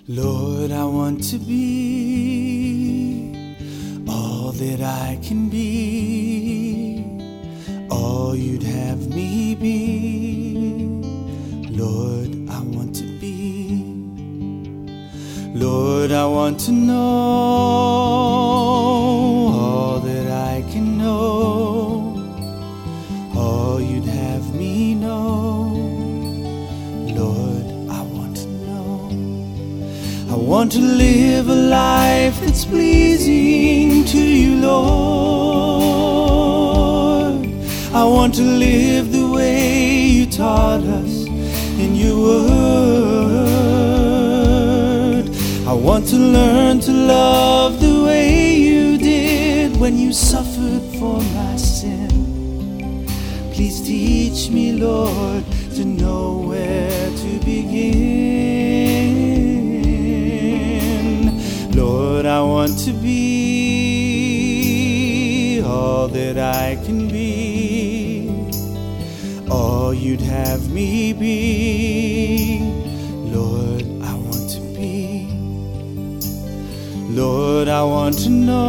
Lord, I want to be all that I can be, all you'd have me be. Lord, I want to be. Lord, I want to know all that I can know, all you'd have me know. Lord, I want to know. I want to live a life that's pleasing to you, Lord. I want to live the way you taught us in your word. I want to learn to love the way you did when you suffered for my sin. Please teach me, Lord, to know where to begin. Lord, I want to be all that I can be, all you'd have me be. Lord, I want to be. Lord, I want to know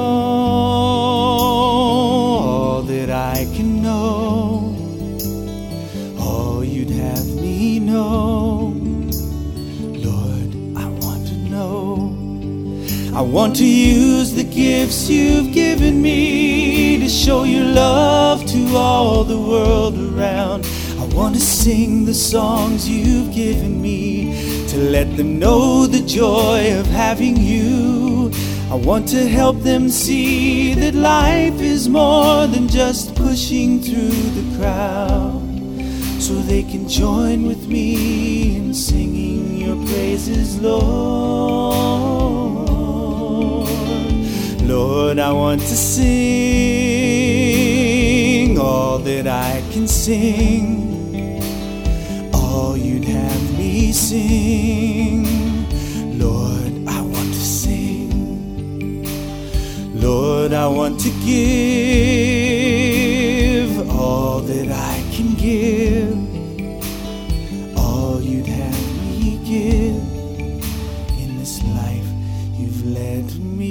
all that I can know, all you'd have me know. Lord, I want to know. I want to use the gifts you've given me to show your love to all the world around. I want to sing the songs you've given me to let them know the joy of having you. I want to help them see that life is more than just pushing through the crowd, so they can join with me in singing your praises, Lord. Lord, I want to sing all that I can sing, all you'd have me sing. Lord, I want to sing. Lord, I want to give all that I can give, all you'd have me give in this life you've led me.